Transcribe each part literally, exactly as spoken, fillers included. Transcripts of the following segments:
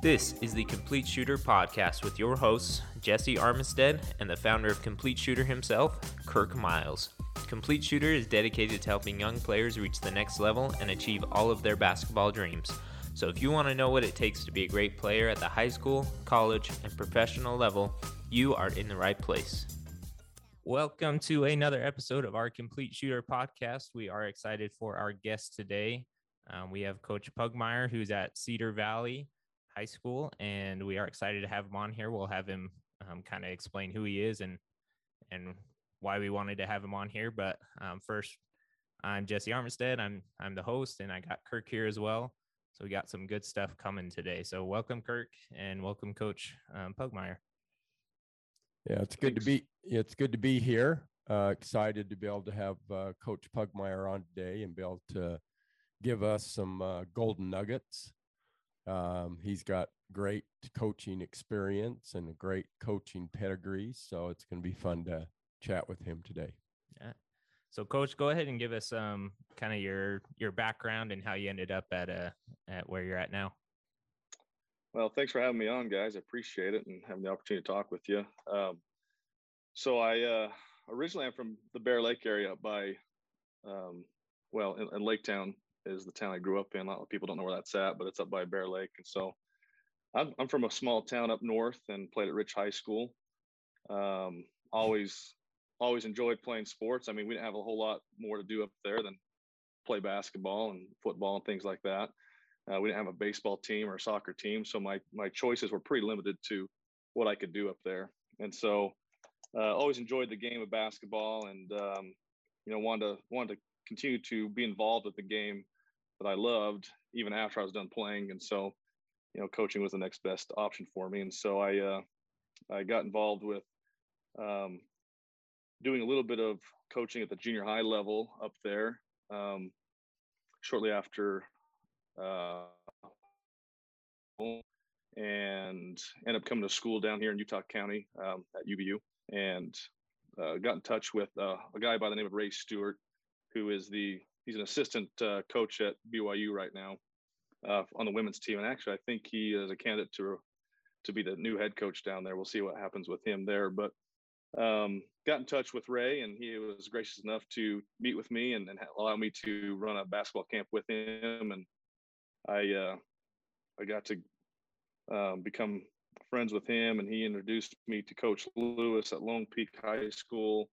This is the Complete Shooter podcast with your hosts, Jesse Armistead, and the founder of Complete Shooter himself, Kirk Miles. Complete Shooter is dedicated to helping young players reach the next level and achieve all of their basketball dreams. So if you want to know what it takes to be a great player at the high school, college, and professional level, you are in the right place. Welcome to another episode of our Complete Shooter podcast. We are excited for our guest today. Um, we have Coach Pugmire, who's at Cedar Valley High School, and we are excited to have him on here. We'll have him um, kind of explain who he is and and why we wanted to have him on here. But um, first, I'm Jesse Armistead. I'm I'm the host, and I got Kirk here as well. So we got some good stuff coming today. So welcome, Kirk, and welcome, Coach um, Pugmire. Yeah, it's good Thanks. to be. It's good to be here. Uh, excited to be able to have uh, Coach Pugmire on today and be able to give us some uh, golden nuggets. Um, he's got great coaching experience and a great coaching pedigree, so it's going to be fun to chat with him today. Yeah. So, Coach, go ahead and give us um, kind of your your background and how you ended up at uh, at where you're at now. Well, thanks for having me on, guys. I appreciate it and having the opportunity to talk with you. Um, so, I uh, originally I'm from the Bear Lake area up by, um, well, in, in Lake Town is the town I grew up in. A lot of people don't know where that's at, but it's up by Bear Lake. And so I'm, I'm from a small town up north and played at Rich High School. Um, always, always enjoyed playing sports. I mean, we didn't have a whole lot more to do up there than play basketball and football and things like that. Uh, we didn't have a baseball team or a soccer team. So my, my choices were pretty limited to what I could do up there. And so uh, always enjoyed the game of basketball and, um, you know, wanted to, wanted to continue to be involved with the game that I loved even after I was done playing. And so, you know, coaching was the next best option for me. And so I, uh, I got involved with um, doing a little bit of coaching at the junior high level up there um, shortly after uh, and ended up coming to school down here in Utah County um, at U V U and uh, got in touch with uh, a guy by the name of Ray Stewart, who is the he's an assistant uh, coach at B Y U right now uh, on the women's team. And actually, I think he is a candidate to to be the new head coach down there. We'll see what happens with him there. But um, got in touch with Ray, and he was gracious enough to meet with me and, and allow me to run a basketball camp with him. And I uh, I got to um, become friends with him, and he introduced me to Coach Lewis at Lone Peak High School.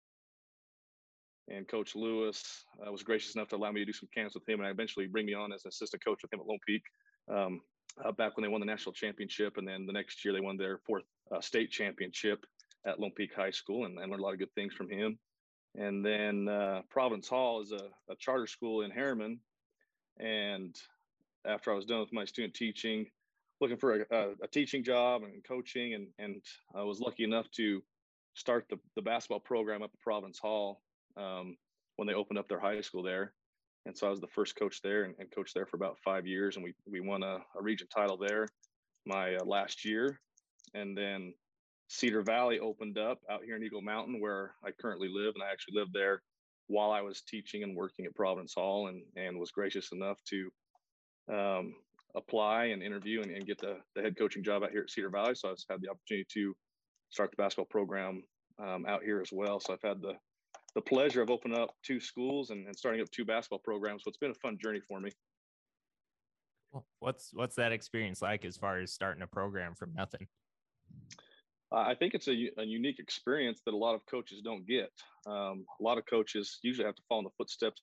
And Coach Lewis uh, was gracious enough to allow me to do some camps with him and eventually bring me on as an assistant coach with him at Lone Peak um, uh, back when they won the national championship. And then the next year they won their fourth uh, state championship at Lone Peak High School, and I learned a lot of good things from him. And then uh, Providence Hall is a, a charter school in Harriman. And after I was done with my student teaching, looking for a, a, a teaching job and coaching, and, and I was lucky enough to start the, the basketball program up at Providence Hall um, when they opened up their high school there. And so I was the first coach there and, and coached there for about five years. And we, we won a, a region title there my uh, last year. And then Cedar Valley opened up out here in Eagle Mountain where I currently live. And I actually lived there while I was teaching and working at Providence Hall, and, and was gracious enough to um, apply and interview and, and get the, the head coaching job out here at Cedar Valley. So I've had the opportunity to start the basketball program um, out here as well. So I've had the the pleasure of opening up two schools and, and starting up two basketball programs. So it's been a fun journey for me. What's, what's that experience like as far as starting a program from nothing? Uh, I think it's a, a unique experience that a lot of coaches don't get. Um, a lot of coaches usually have to follow in the footsteps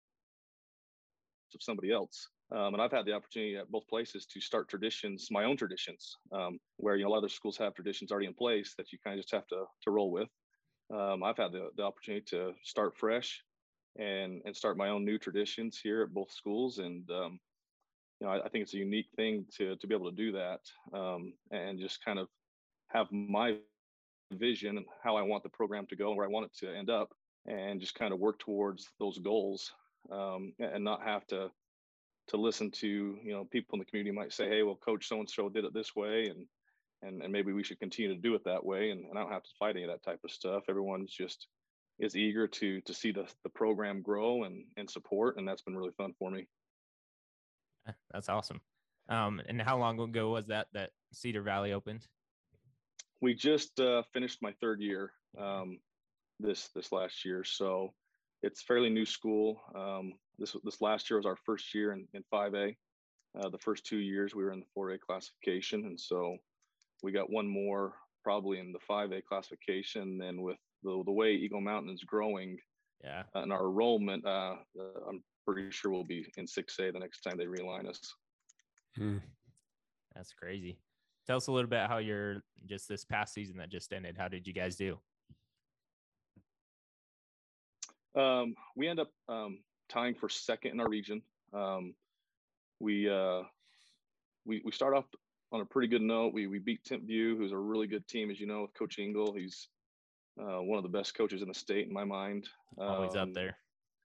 of somebody else. Um, and I've had the opportunity at both places to start traditions, my own traditions, um, where, you know, a lot of other schools have traditions already in place that you kind of just have to, to roll with. Um, I've had the, the opportunity to start fresh and, and start my own new traditions here at both schools. And, um, you know, I, I think it's a unique thing to, to be able to do that um, and just kind of have my vision and how I want the program to go and where I want it to end up, and just kind of work towards those goals um, and not have to, to listen to, you know, people in the community might say, hey, well, Coach so-and-so did it this way. And, And, and maybe we should continue to do it that way. And, and I don't have to fight any of that type of stuff. Everyone's just is eager to to see the, the program grow and, and support. And that's been really fun for me. That's awesome. Um, and how long ago was that that Cedar Valley opened? We just uh, finished my third year um, this this last year, so it's fairly new school. Um, this this last year was our first year in, in five A. Uh, the first two years we were in the four A classification, and so we got one more probably in the five A classification. And with the the way Eagle Mountain is growing, yeah, uh, and our enrollment, uh, uh, I'm pretty sure we'll be in six A the next time they realign us. Hmm. That's crazy. Tell us a little bit how your just this past season that just ended. How did you guys do? Um, we end up um, tying for second in our region. Um, we uh, we we start off on a pretty good note. We we beat Timpview, who's a really good team, as you know, with Coach Engel. He's uh, one of the best coaches in the state, in my mind. Um, Always up there.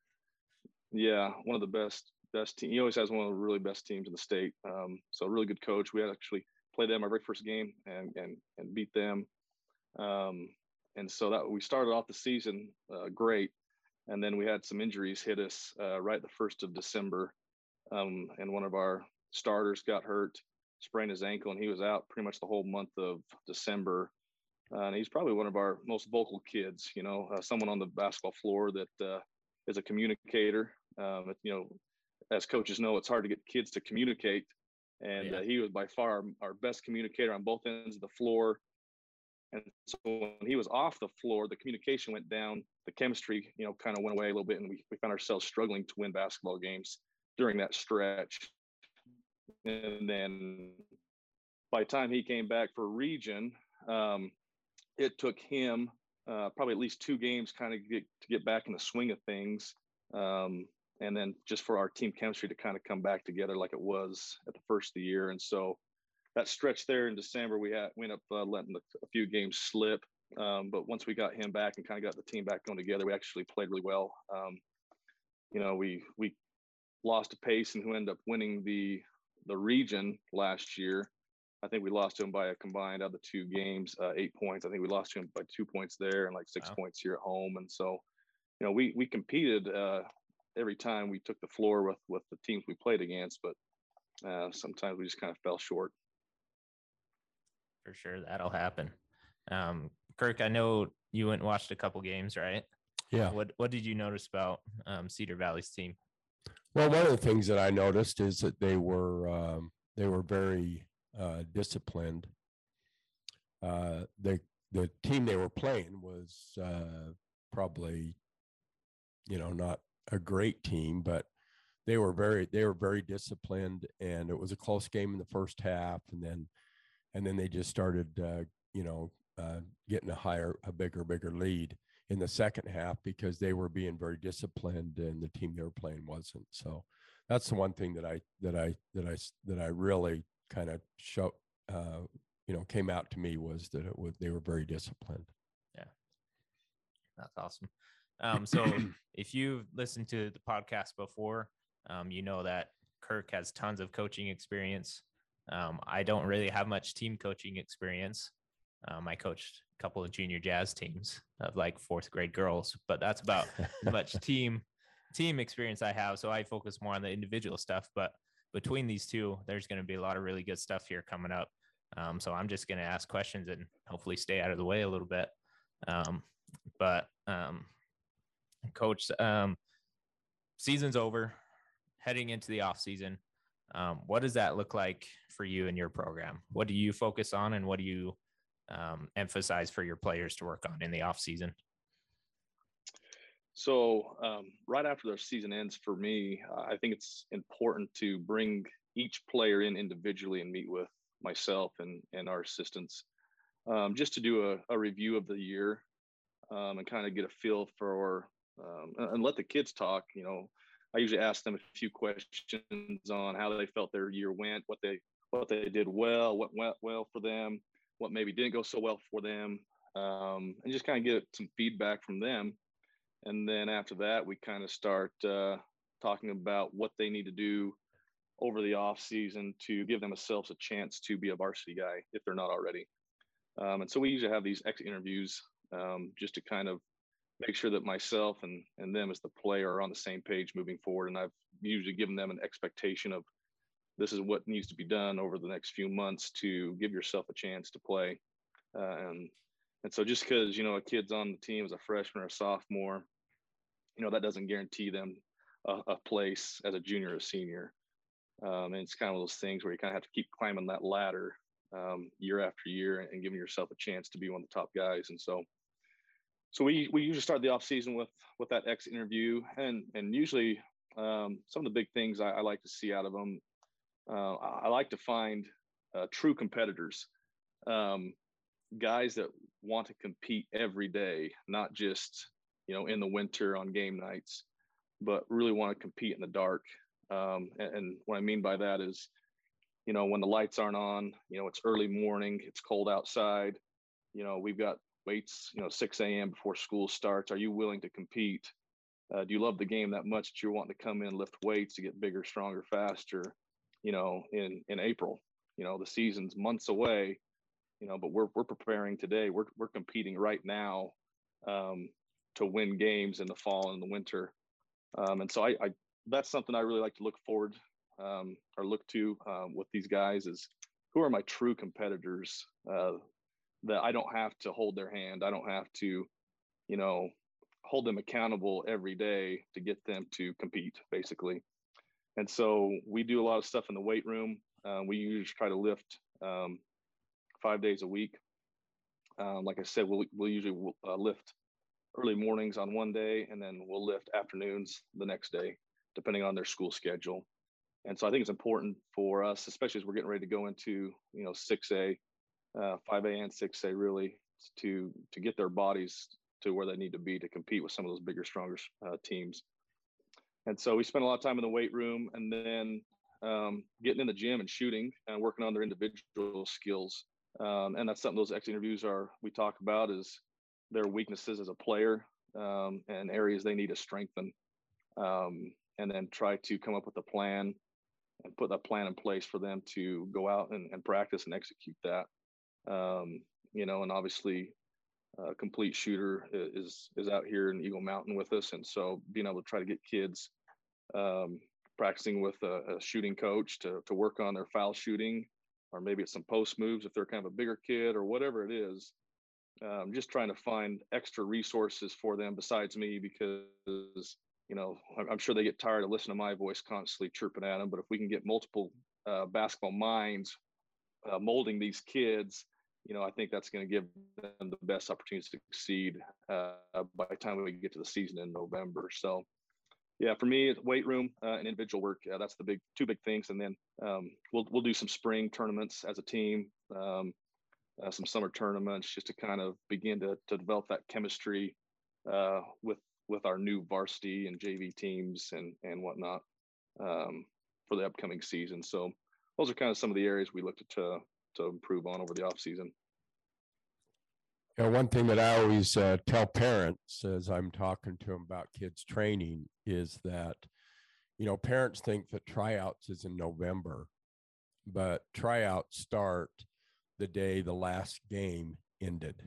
Yeah, one of the best best team. He always has one of the really best teams in the state. Um, so a really good coach. We had actually played them our very first game and and and beat them. Um, and so that we started off the season uh, great, and then we had some injuries hit us uh, right the first of December, um, and one of our starters got hurt, sprained his ankle, and he was out pretty much the whole month of December. Uh, and he's probably one of our most vocal kids, you know, uh, someone on the basketball floor that uh, is a communicator. Um, you know, as coaches know, it's hard to get kids to communicate. And Yeah. uh, he was by far our, our best communicator on both ends of the floor. And so when he was off the floor, the communication went down, the chemistry, you know, kind of went away a little bit. And we, we found ourselves struggling to win basketball games during that stretch. And then by the time he came back for region, um, it took him uh, probably at least two games kind of get, to get back in the swing of things. Um, and then just for our team chemistry to kind of come back together like it was at the first of the year. And so that stretch there in December, we had we ended up uh, letting the, a few games slip. Um, but once we got him back and kind of got the team back going together, we actually played really well. Um, you know, we we lost to Payson, who ended up winning the the region last year. I think we lost to him by a combined out of the two games, uh, eight points. I think we lost to him by two points there and like six Wow. points here at home. And so, you know, we we competed uh, every time we took the floor with with the teams we played against, but uh, sometimes we just kind of fell short. For sure, that'll happen. Um, Kirk, I know you went and watched a couple games, right? Yeah. What What did you notice about um, Cedar Valley's team? Well, one of the things that I noticed is that they were um, they were very uh, disciplined. Uh, the the team they were playing was uh, probably, you know, not a great team, but they were very they were very disciplined, and it was a close game in the first half, and then and then they just started, uh, you know, uh, getting a higher, a bigger, bigger lead in the second half because they were being very disciplined and the team they were playing wasn't. So that's the one thing that I that I that I that I really kind of show, uh, you know, came out to me was that it was they were very disciplined. Yeah, that's awesome. Um, so if you've listened to the podcast before, um, you know that Kirk has tons of coaching experience. Um, I don't really have much team coaching experience. Um, I coached a couple of junior jazz teams of like fourth grade girls, but that's about as much team team experience I have. So I focus more on the individual stuff. But between these two, there's going to be a lot of really good stuff here coming up. Um, so I'm just going to ask questions and hopefully stay out of the way a little bit. Um, but um, Coach, um, season's over, heading into the off season. Um, what does that look like for you and your program? What do you focus on, and what do you um, emphasize for your players to work on in the off season? So um, right after their season ends, for me, uh, I think it's important to bring each player in individually and meet with myself and, and our assistants um, just to do a, a review of the year um, and kind of get a feel for um, and let the kids talk. You know, I usually ask them a few questions on how they felt their year went, what they what they did well, what went well for them, what maybe didn't go so well for them, um, and just kind of get some feedback from them. And then after that, we kind of start uh, talking about what they need to do over the off season to give themselves a chance to be a varsity guy if they're not already. Um, and so we usually have these exit interviews um, just to kind of make sure that myself and, and them as the player are on the same page moving forward. And I've usually given them an expectation of this is what needs to be done over the next few months to give yourself a chance to play. Uh, and and so just because, you know, a kid's on the team as a freshman or a sophomore, you know, that doesn't guarantee them a, a place as a junior or senior. Um, and it's kind of those things where you kind of have to keep climbing that ladder um, year after year and giving yourself a chance to be one of the top guys. And so, so we we usually start the off season with with that exit interview, and and usually um, some of the big things I, I like to see out of them. Uh, I like to find uh, true competitors, um, guys that want to compete every day, not just, you know, in the winter on game nights, but really want to compete in the dark. Um, and, and what I mean by that is, you know, when the lights aren't on, you know, it's early morning, it's cold outside, you know, we've got weights, you know, six a.m. before school starts. Are you willing to compete? Uh, do you love the game that much that you're wanting to come in, lift weights to get bigger, stronger, faster, you know, in, in April? You know, the season's months away, you know, but we're, we're preparing today. We're, we're competing right now um, to win games in the fall and the winter. Um, and so I, I, that's something I really like to look forward um, or look to um, with these guys is who are my true competitors uh, that I don't have to hold their hand. I don't have to, you know, hold them accountable every day to get them to compete, basically. And so we do a lot of stuff in the weight room. Uh, we usually try to lift um, five days a week. Um, like I said, we'll, we'll usually uh, lift early mornings on one day, and then we'll lift afternoons the next day, depending on their school schedule. And so I think it's important for us, especially as we're getting ready to go into, you know, six A, uh, five A and six A, really to to get their bodies to where they need to be to compete with some of those bigger, stronger uh, teams. And so we spend a lot of time in the weight room, and then um, getting in the gym and shooting and working on their individual skills. Um, and that's something those exit interviews are, we talk about is their weaknesses as a player um, and areas they need to strengthen. Um, and then try to come up with a plan and put that plan in place for them to go out and, and practice and execute that. Um, you know, and obviously uh, Complete Shooter is, is out here in Eagle Mountain with us. And so being able to try to get kids um, practicing with a, a shooting coach to, to work on their foul shooting, or maybe it's some post moves if they're kind of a bigger kid or whatever it is. Um, just trying to find extra resources for them besides me, because, you know, I'm sure they get tired of listening to my voice constantly chirping at them. But if we can get multiple uh, basketball minds uh, molding these kids, you know, I think that's going to give them the best opportunity to succeed uh, by the time we get to the season in November. So, yeah, for me, weight room uh, and individual work, yeah, that's the big two big things. And then um, we'll we'll do some spring tournaments as a team. Um, Uh, some summer tournaments just to kind of begin to, to develop that chemistry uh, with with our new varsity and J V teams and and whatnot um, for the upcoming season. So those are kind of some of the areas we looked to to improve on over the off season. You know, one thing that I always uh, tell parents as I'm talking to them about kids training is that, you know, parents think that tryouts is in November, but tryouts start the day the last game ended.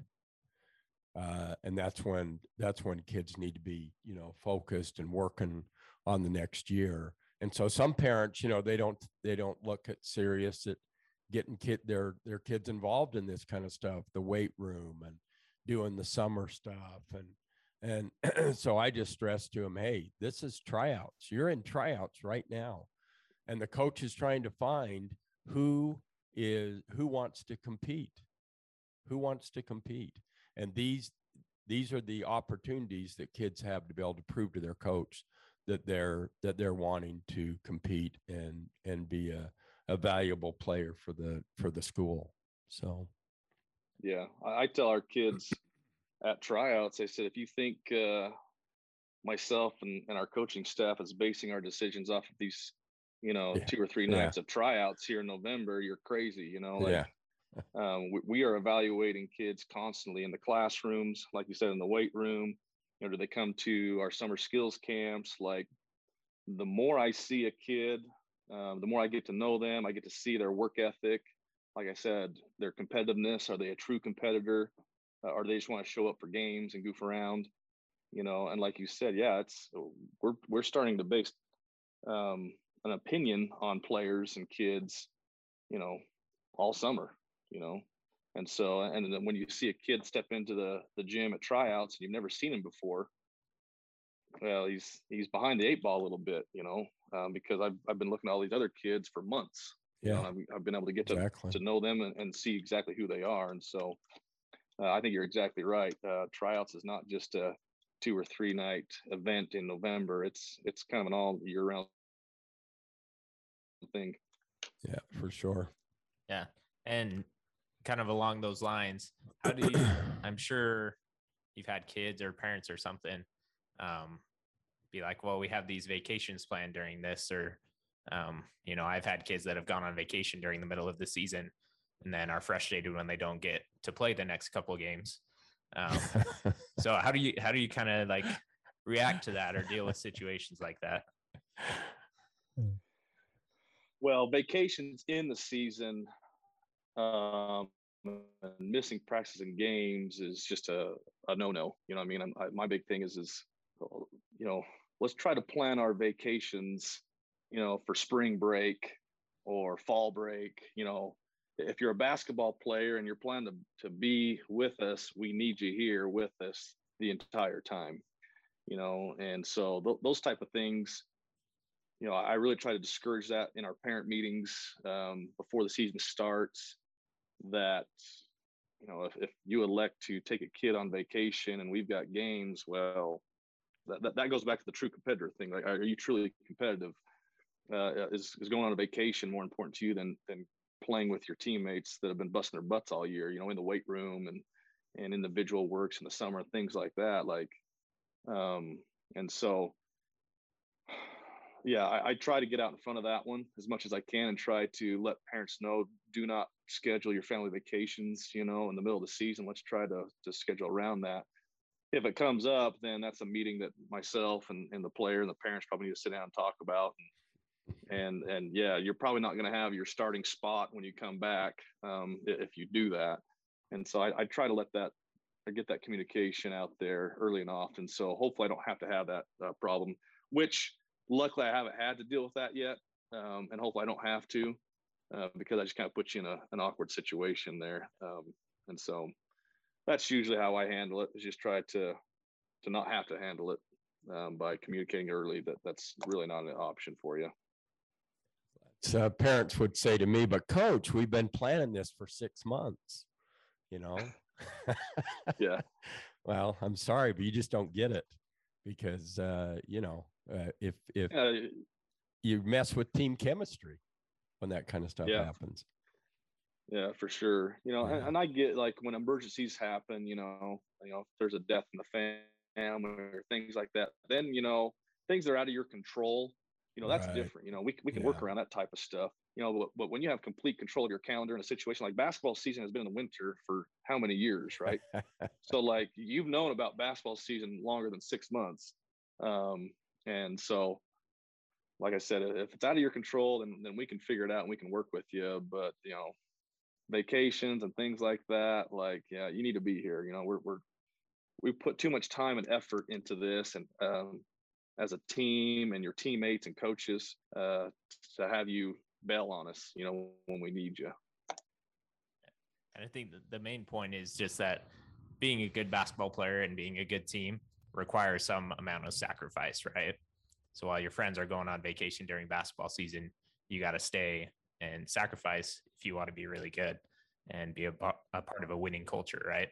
Uh, and that's when, that's when kids need to be, you know, focused and working on the next year. And so some parents, you know, they don't, they don't look at serious at getting kid, their, their kids involved in this kind of stuff, the weight room and doing the summer stuff. And, and so I just stress to them, hey, this is tryouts. You're in tryouts right now. And the coach is trying to find who is who wants to compete, who wants to compete. And these, these are the opportunities that kids have to be able to prove to their coach that they're, that they're wanting to compete and, and be a, a valuable player for the, for the school. So. Yeah. I, I tell our kids at tryouts, I said, if you think uh, myself and, and our coaching staff is basing our decisions off of these, you know, yeah. two or three nights yeah. of tryouts here in November, you're crazy, you know, like, yeah. um, we, we are evaluating kids constantly in the classrooms, like you said, in the weight room. You know, do they come to our summer skills camps? Like, the more I see a kid, um, the more I get to know them, I get to see their work ethic. Like I said, their competitiveness. Are they a true competitor? Uh, or they just want to show up for games and goof around? You know, and like you said, yeah, it's we're we're starting to base um, an opinion on players and kids, you know, all summer, you know. And so, and then when you see a kid step into the the gym at tryouts and you've never seen him before, well, he's he's behind the eight ball a little bit, you know, um, because I've I've been looking at all these other kids for months. You Yeah, know, and I've, I've been able to get exactly. to to know them and, and see exactly who they are. And so, uh, I think you're exactly right. Uh, tryouts is not just a two or three night event in November. It's it's kind of an all year round thing. Yeah, for sure. Yeah. And kind of along those lines, how do you, I'm sure you've had kids or parents or something um, be like, well, we have these vacations planned during this, or, um, you know, I've had kids that have gone on vacation during the middle of the season and then are frustrated when they don't get to play the next couple of games. Um, so how do you, how do you kind of like react to that or deal with situations like that? Well, vacations in the season, um, missing practices and games is just a, a no-no. You know what I mean? I'm, I, my big thing is, is, you know, let's try to plan our vacations, you know, for spring break or fall break. You know, if you're a basketball player and you're planning to, to be with us, we need you here with us the entire time, you know? And so th- those type of things, you know, I really try to discourage that in our parent meetings um, before the season starts, that, you know, if, if you elect to take a kid on vacation and we've got games, well, that, that, that goes back to the true competitor thing. Like, are you truly competitive? Uh, is, is going on a vacation more important to you than, than playing with your teammates that have been busting their butts all year, you know, in the weight room and, and individual works in the summer and things like that. Like, um, and so, yeah, I, I try to get out in front of that one as much as I can and try to let parents know, do not schedule your family vacations, you know, in the middle of the season. Let's try to, to schedule around that. If it comes up, then that's a meeting that myself and, and the player and the parents probably need to sit down and talk about. And, and, and yeah, you're probably not going to have your starting spot when you come back um, if you do that. And so I, I try to let that, I get that communication out there early and often. So hopefully I don't have to have that uh, problem, which luckily I haven't had to deal with that yet. Um, and hopefully I don't have to uh, because I just kind of put you in a, an awkward situation there. Um, and so that's usually how I handle it, is just try to, to not have to handle it um, by communicating early that that's really not an option for you. So parents would say to me, but coach, we've been planning this for six months, you know? Yeah. Well, I'm sorry, but you just don't get it because, uh, you know, uh, if, if uh, you mess with team chemistry when that kind of stuff yeah. happens. Yeah, for sure. You know, Yeah. and, and I get like when emergencies happen, you know, you know, if there's a death in the family or things like that, then, you know, things that are out of your control, you know, that's Right. different. You know, we, we can Yeah. work around that type of stuff, you know, but, but when you have complete control of your calendar in a situation like basketball season has been in the winter for how many years, right? So like you've known about basketball season longer than six months. Um, and so, like I said, if it's out of your control, then, then we can figure it out and we can work with you. But, you know, vacations and things like that, like, yeah, you need to be here. You know, we're, we're, we put too much time and effort into this. And, um, as a team and your teammates and coaches, uh, to have you bail on us, you know, when we need you. And I think the main point is just that being a good basketball player and being a good team requires some amount of sacrifice, right? So while your friends are going on vacation during basketball season, you got to stay and sacrifice if you want to be really good and be a, a part of a winning culture, right?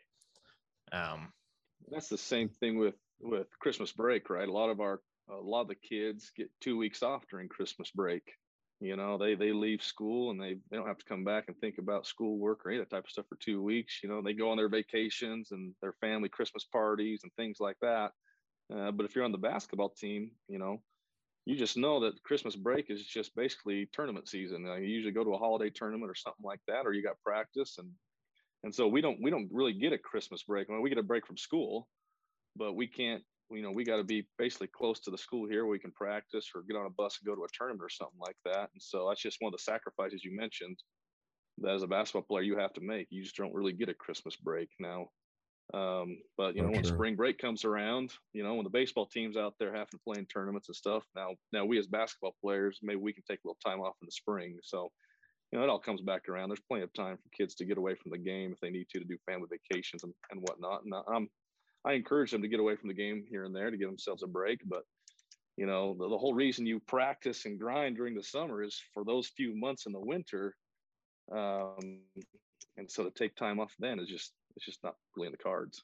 Um, That's the same thing with, with Christmas break, right? A lot of our, a lot of the kids get two weeks off during Christmas break. You know, they, they leave school and they, they don't have to come back and think about schoolwork or any of that type of stuff for two weeks. You know, they go on their vacations and their family Christmas parties and things like that. Uh, but if you're on the basketball team, you know, you just know that Christmas break is just basically tournament season. Uh, you usually go to a holiday tournament or something like that, or you got practice. And, and so we don't, we don't really get a Christmas break. I mean, we get a break from school, but we can't, you know, we got to be basically close to the school here where we can practice or get on a bus and go to a tournament or something like that. And so that's just one of the sacrifices you mentioned that as a basketball player you have to make. You just don't really get a Christmas break. Now, Um, but you For know, when sure. spring break comes around, you know, when the baseball team's out there having to play in tournaments and stuff, now, now we as basketball players, maybe we can take a little time off in the spring. So, you know, it all comes back around. There's plenty of time for kids to get away from the game if they need to, to do family vacations and, and whatnot. And I'm, I encourage them to get away from the game here and there to give themselves a break. But, you know, the, the whole reason you practice and grind during the summer is for those few months in the winter. Um, and so to take time off then is just, it's just not really in the cards.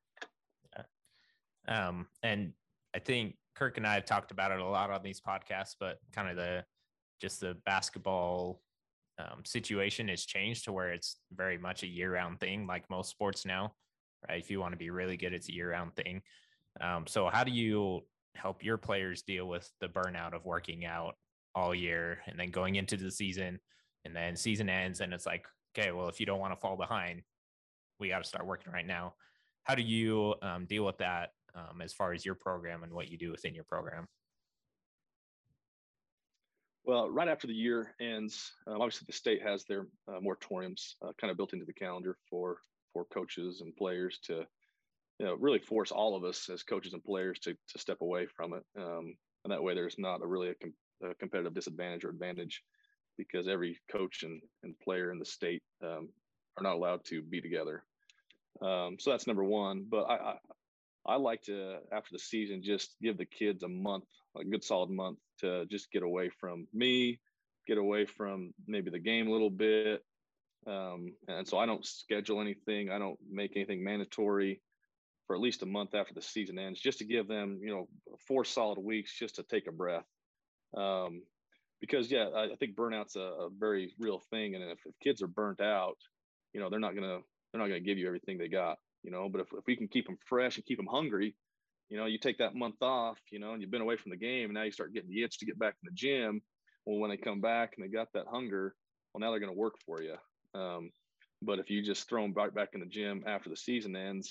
Yeah. Um, and I think Kirk and I have talked about it a lot on these podcasts, but kind of the, just the basketball um, situation has changed to where it's very much a year round thing, like most sports now, right? If you want to be really good, it's a year round thing. Um, so how do you help your players deal with the burnout of working out all year and then going into the season, and then season ends and it's like, okay, well, if you don't want to fall behind, we got to start working right now. How do you um, deal with that um, as far as your program and what you do within your program? Well, right after the year ends, um, obviously the state has their uh, moratoriums uh, kind of built into the calendar for for coaches and players to, you know, really force all of us as coaches and players to to step away from it. Um, and that way, there's not a really a, com- a competitive disadvantage or advantage, because every coach and, and player in the state um, are not allowed to be together. Um, so that's number one. But I, I I like to, after the season, just give the kids a month, a good solid month, to just get away from me, get away from maybe the game a little bit. Um, and so I don't schedule anything. I don't make anything mandatory for at least a month after the season ends, just to give them, you know, four solid weeks just to take a breath. Um, because, yeah, I, I think burnout's a, a very real thing. And if, if kids are burnt out, you know, they're not going to, they're not going to give you everything they got. You know, but if, if we can keep them fresh and keep them hungry, you know, you take that month off, you know, and you've been away from the game, and now you start getting the itch to get back in the gym. Well, when they come back and they got that hunger, well, now they're going to work for you. Um, but if you just throw them back back in the gym after the season ends,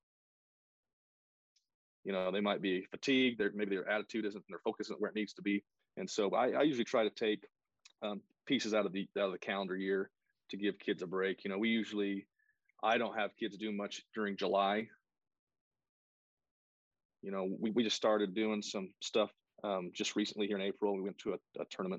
you know, they might be fatigued. They're, maybe their attitude isn't, their focus isn't where it needs to be. And so I, I usually try to take um, pieces out of the out of the calendar year to give kids a break. You know, we usually, I don't have kids do much during July. You know, we, we just started doing some stuff um, just recently here in April. We went to a, a tournament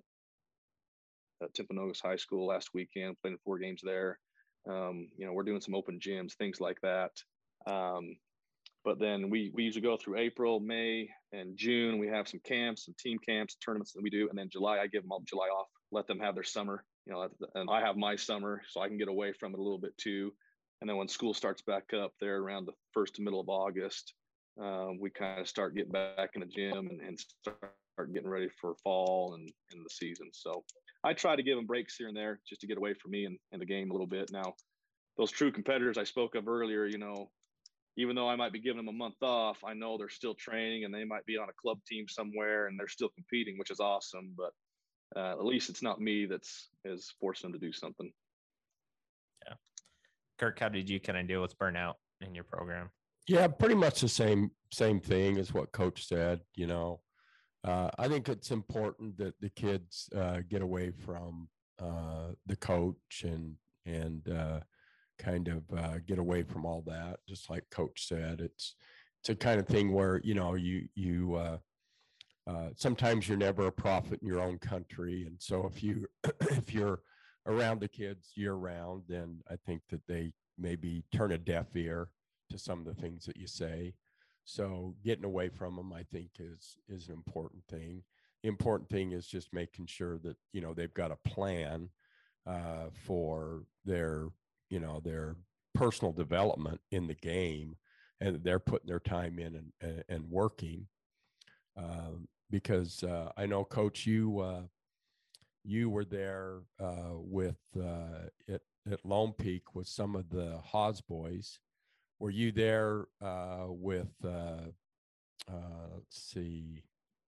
at Timpanogos High School last weekend, playing four games there. Um, you know, we're doing some open gyms, things like that. Um, but then we we usually go through April, May, and June. We have some camps and team camps, tournaments that we do. And then July, I give them all July off, let them have their summer. You know, and I have my summer, so I can get away from it a little bit too. And then when school starts back up there around the first to middle of August, um, we kind of start getting back in the gym and, and start getting ready for fall and, and the season. So I try to give them breaks here and there just to get away from me and, and the game a little bit. Now, those true competitors I spoke of earlier, you know, even though I might be giving them a month off, I know they're still training and they might be on a club team somewhere and they're still competing, which is awesome. But uh, at least it's not me that's is forcing them to do something. Yeah. Kirk, how did you kind of deal with burnout in your program? Yeah, pretty much the same same thing as what Coach said. You know, uh, I think it's important that the kids uh, get away from uh, the coach and and uh, kind of uh, get away from all that. Just like Coach said, it's it's a kind of thing where you know you you uh, uh, sometimes you're never a prophet in your own country, and so if you if you're around the kids year round, then I think that they maybe turn a deaf ear to some of the things that you say. So getting away from them, I think, is is an important thing. The important thing is just making sure that, you know, they've got a plan uh, for their, you know, their personal development in the game, and they're putting their time in and, and, and working. Um, because uh, I know, Coach, you uh, you were there uh, with uh, at, at Lone Peak with some of the Haas boys. Were you there uh, with, uh, uh, let's see,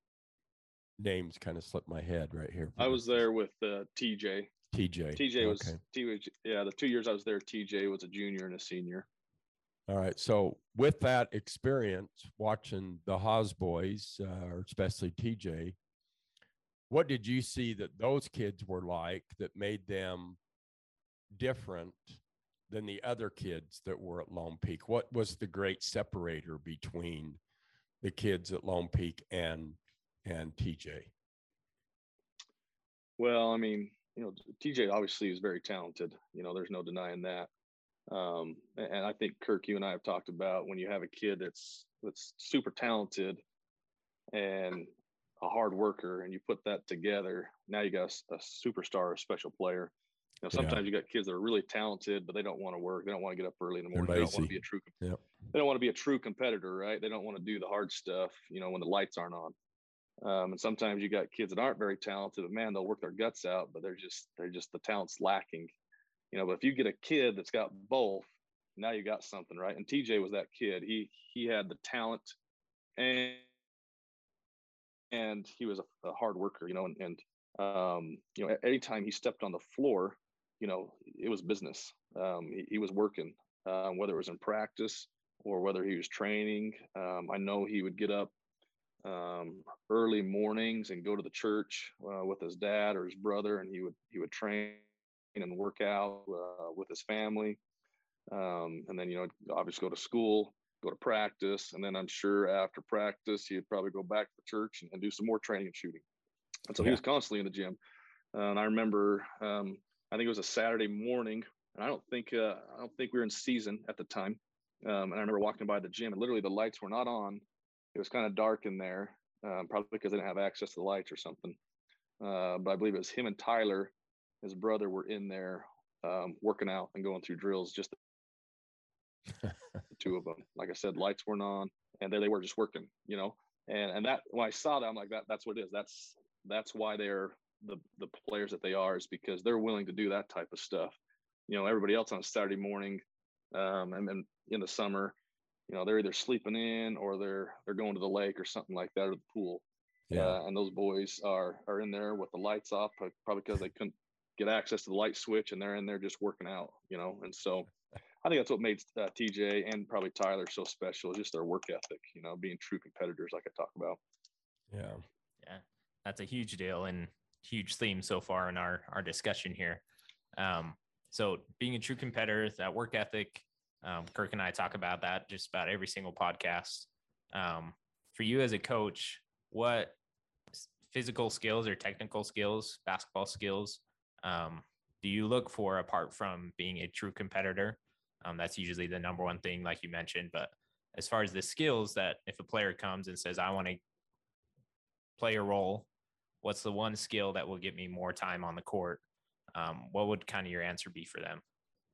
names kind of slipped my head right here. I was there with uh, T J. T J. T J was, okay. T J, yeah, the two years I was there, T J was a junior and a senior. All right. So with that experience, watching the Haas boys, uh, or especially T J, what did you see that those kids were like that made them different than the other kids that were at Lone Peak? What was the great separator between the kids at Lone Peak and and T J? Well, I mean, you know, T J obviously is very talented. You know, there's no denying that. Um, and I think Kirk, you and I have talked about when you have a kid that's that's super talented and a hard worker, and you put that together, now you got a, a superstar, a special player. You know, sometimes yeah. you got kids that are really talented, but they don't want to work. They don't want to get up early in the morning. They don't want to be a true. Yep. They don't want to be a true competitor, right? They don't want to do the hard stuff, you know, when the lights aren't on. Um, and sometimes you got kids that aren't very talented, but man, they'll work their guts out, but they're just they're just the talent's lacking, you know. But if you get a kid that's got both, now you got something, right? And T J was that kid. He he had the talent, and and he was a, a hard worker, you know. And, and um, you know, anytime he stepped on the floor, you know, it was business. Um, he, he was working, uh, whether it was in practice or whether he was training. Um, I know he would get up um, early mornings and go to the church uh, with his dad or his brother, and he would he would train and work out uh, with his family, um, and then you know obviously go to school, go to practice, and then I'm sure after practice he'd probably go back to the church and, and do some more training and shooting. And so yeah. he was constantly in the gym. Uh, and I remember um, I think it was a Saturday morning, and I don't think uh, I don't think we were in season at the time. Um, and I remember walking by the gym, and literally the lights were not on. It was kind of dark in there, um, probably because they didn't have access to the lights or something. Uh, but I believe it was him and Tyler, his brother, were in there um, working out and going through drills, just the two of them. Like I said, lights weren't on, and there they were just working, you know. And and that when I saw that, I'm like, that that's what it is. That's that's why they're the the players that they are, is because they're willing to do that type of stuff. You know, everybody else on a Saturday morning, um, and then in the summer, you know, they're either sleeping in or they're they're going to the lake or something like that, or the pool. Yeah. Uh, and those boys are are in there with the lights off, probably because they couldn't get access to the light switch, and they're in there just working out, you know. And so I think that's what made uh, T J and probably Tyler so special, just their work ethic, you know, being true competitors, like I talk about. Yeah. Yeah. That's a huge deal and huge theme so far in our, our discussion here. Um, so being a true competitor, that work ethic, um, Kirk and I talk about that just about every single podcast. Um, for you as a coach, what physical skills or technical skills, basketball skills, um, do you look for apart from being a true competitor? Um, that's usually the number one thing, like you mentioned. But as far as the skills that if a player comes and says, I want to play a role, what's the one skill that will get me more time on the court? Um, what would kind of your answer be for them?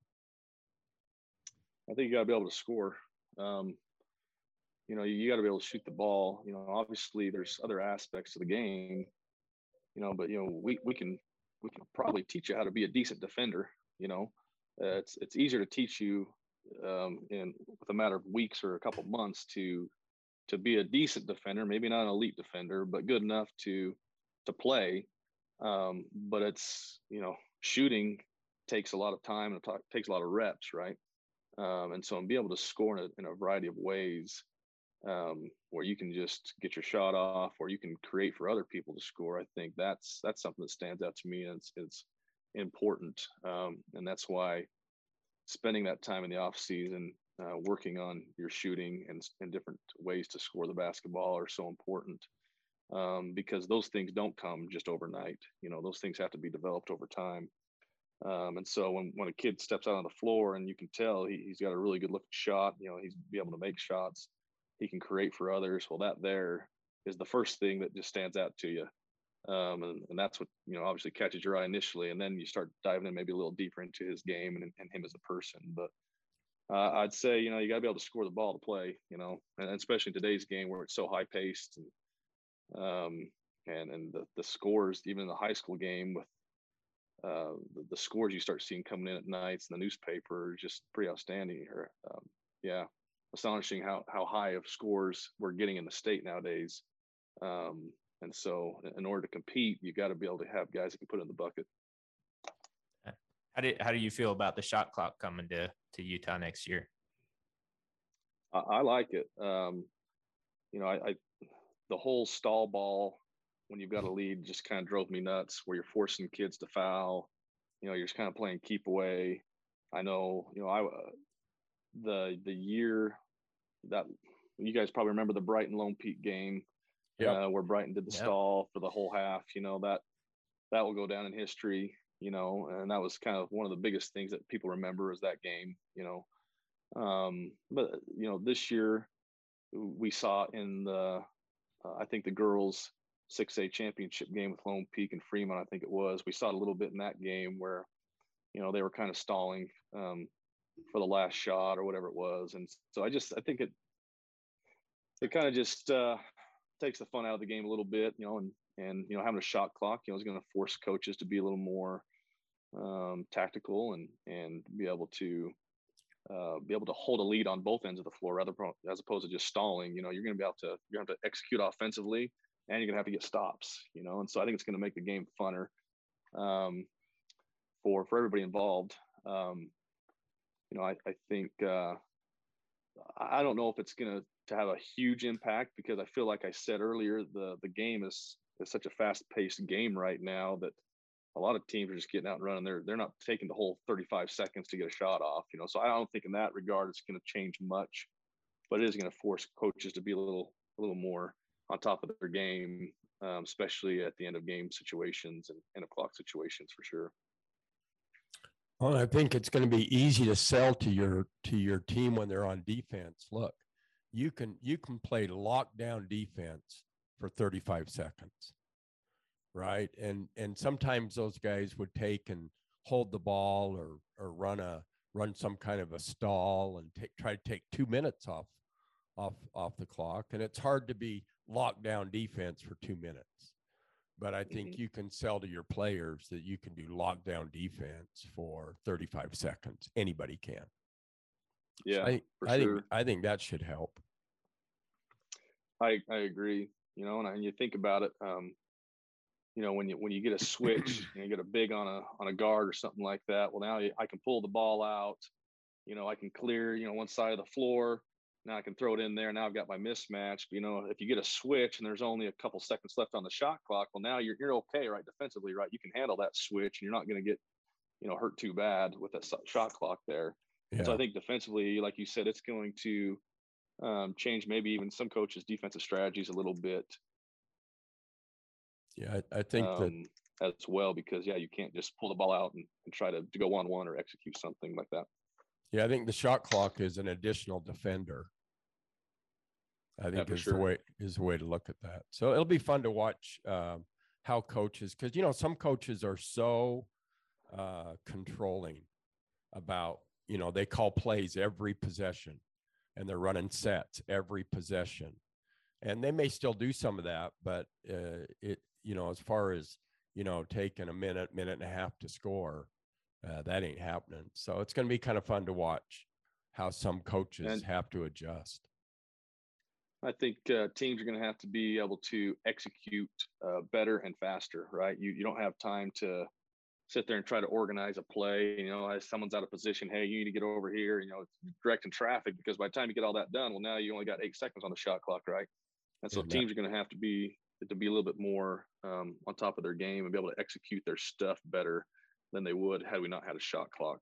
I think you got to be able to score. Um, you know, you, you got to be able to shoot the ball. You know, obviously there's other aspects of the game, you know, but, you know, we, we can, we can probably teach you how to be a decent defender. You know, uh, it's, it's easier to teach you um, in with a matter of weeks or a couple months to, to be a decent defender, maybe not an elite defender, but good enough to, to play. Um, but it's, you know, shooting takes a lot of time and it t- takes a lot of reps. Right. Um, and so and be able to score in a, in a variety of ways, um, where you can just get your shot off or you can create for other people to score. I think that's, that's something that stands out to me, and it's, it's important. Um, and that's why spending that time in the off season, uh, working on your shooting and, and different ways to score the basketball are so important. Um, because those things don't come just overnight. You know, those things have to be developed over time. Um, and so when, when a kid steps out on the floor and you can tell he, he's got a really good looking shot, you know, he's be able to make shots, he can create for others. Well, that there is the first thing that just stands out to you. Um, and, and that's what, you know, obviously catches your eye initially. And then you start diving in maybe a little deeper into his game and, and him as a person. But uh, I'd say, you know, you got to be able to score the ball to play, you know, and especially in today's game where it's so high paced and, um, and, and the, the scores, even in the high school game with, uh, the, the scores you start seeing coming in at nights in the newspaper are just pretty outstanding here. Um, yeah. Astonishing how, how high of scores we're getting in the state nowadays. Um, and so in order to compete, you got to be able to have guys that can put it in the bucket. How do, how do you feel about the shot clock coming to, to Utah next year? I, I like it. Um, you know, I, I, the whole stall ball when you've got a lead just kind of drove me nuts, where you're forcing kids to foul. You know, you're just kind of playing keep away. I know, you know, I uh, the the year that you guys probably remember the Brighton Lone Peak game, Yep. uh, where Brighton did the Yep. stall for the whole half. You know, that that will go down in history. You know, and that was kind of one of the biggest things that people remember is that game. You know, um, but you know, this year we saw in the uh, I think the girls six A championship game with Lone Peak and Fremont, I think it was. We saw it a little bit in that game where, you know, they were kind of stalling um, for the last shot or whatever it was. And so I just, I think it, it kind of just uh, takes the fun out of the game a little bit, you know, and, and, you know, having a shot clock, you know, is going to force coaches to be a little more um, tactical and, and be able to, uh, be able to hold a lead on both ends of the floor rather as opposed to just stalling. You know, you're going to be able to, you're going to have to execute offensively and you're going to have to get stops, you know, and so I think it's going to make the game funner um, for, for everybody involved. Um, you know, I, I think, uh, I don't know if it's going to, to have a huge impact because I feel like I said earlier, the, the game is, is such a fast paced game right now that a lot of teams are just getting out and running. They're, they're not taking the whole thirty-five seconds to get a shot off, you know? So I don't think in that regard, it's going to change much, but it is going to force coaches to be a little, a little more on top of their game, um, especially at the end of game situations and end of clock situations for sure. Well, I think it's going to be easy to sell to your to your team when they're on defense. Look, you can you can play lockdown defense for thirty-five seconds, right? And and sometimes those guys would take and hold the ball or or run a run some kind of a stall and take try to take two minutes off off off the clock. And it's hard to be lockdown defense for two minutes. But I think mm-hmm. you can sell to your players that you can do lockdown defense for thirty-five seconds. Anybody can. Yeah, so I, for I sure. think I think that should help. I I agree. You know, and, and you think about it, um, you know, when you when you get a switch, and you get a big on a on a guard or something like that. Well, now I can pull the ball out. You know, I can clear you know one side of the floor. Now I can throw it in there. Now I've got my mismatch. But, you know, if you get a switch and there's only a couple seconds left on the shot clock, well, now you're you're okay, right? Defensively, right? You can handle that switch, and you're not going to get, you know, hurt too bad with that shot clock there. Yeah. So I think defensively, like you said, it's going to um, change maybe even some coaches' defensive strategies a little bit. Yeah, I, I think um, that as well because yeah, you can't just pull the ball out and, and try to, to go one one or execute something like that. Yeah, I think the shot clock is an additional defender. I think yeah, is sure. the way is the way to look at that. So it'll be fun to watch um, how coaches, because you know some coaches are so uh, controlling about you know they call plays every possession, and they're running sets every possession, and they may still do some of that, but uh, it you know as far as you know taking a minute, minute and a half to score. Uh, that ain't happening. So it's going to be kind of fun to watch how some coaches and have to adjust. I think uh, teams are going to have to be able to execute uh, better and faster, right? You you don't have time to sit there and try to organize a play. You know, as someone's out of position, hey, you need to get over here. You know, directing traffic because by the time you get all that done, well, now you only got eight seconds on the shot clock, right? And so yeah, teams are going to have to be to be a little bit more um, on top of their game and be able to execute their stuff better than they would had we not had a shot clock.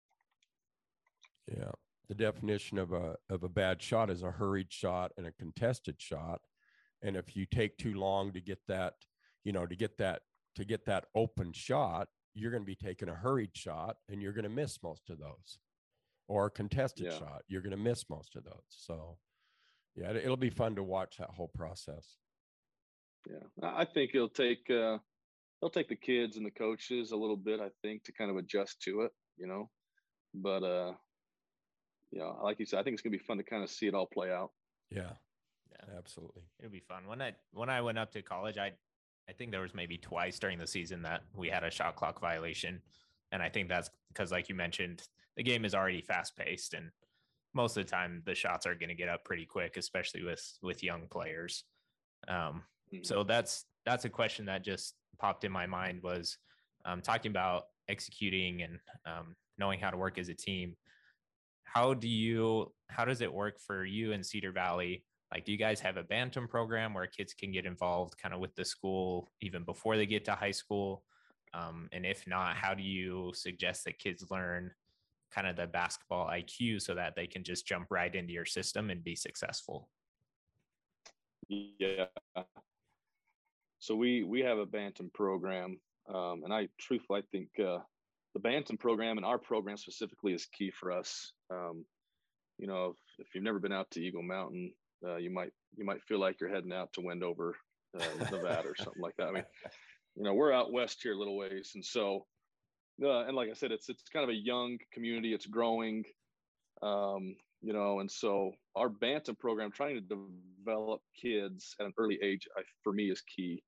Yeah. The definition of a of a bad shot is a hurried shot and a contested shot. And if you take too long to get that, you know, to get that to get that open shot, you're going to be taking a hurried shot and you're going to miss most of those. Or a contested yeah. shot, you're going to miss most of those. So yeah, it'll be fun to watch that whole process. Yeah. I think it'll take uh They'll take the kids and the coaches a little bit, I think, to kind of adjust to it, you know. But, uh, you know, like you said, I think it's going to be fun to kind of see it all play out. Yeah, yeah, absolutely. It'll be fun. When I when I went up to college, I I think there was maybe twice during the season that we had a shot clock violation. And I think that's because, like you mentioned, the game is already fast paced, and most of the time the shots are going to get up pretty quick, especially with with young players. Um, mm-hmm. So that's that's a question that just popped in my mind was um, talking about executing and um, knowing how to work as a team. How do you, how does it work for you in Cedar Valley? Like, do you guys have a Bantam program where kids can get involved kind of with the school even before they get to high school? Um, and if not, how do you suggest that kids learn kind of the basketball I Q so that they can just jump right into your system and be successful? Yeah. So we we have a bantam program, um, and I truthfully I think uh, the bantam program and our program specifically is key for us. Um, you know, if, if you've never been out to Eagle Mountain, uh, you might you might feel like you're heading out to Wendover, uh, Nevada, or something like that. I mean, you know, we're out west here a little ways, and so uh, and like I said, it's it's kind of a young community. It's growing. Um, you know, and so our bantam program, trying to develop kids at an early age, I, for me, is key.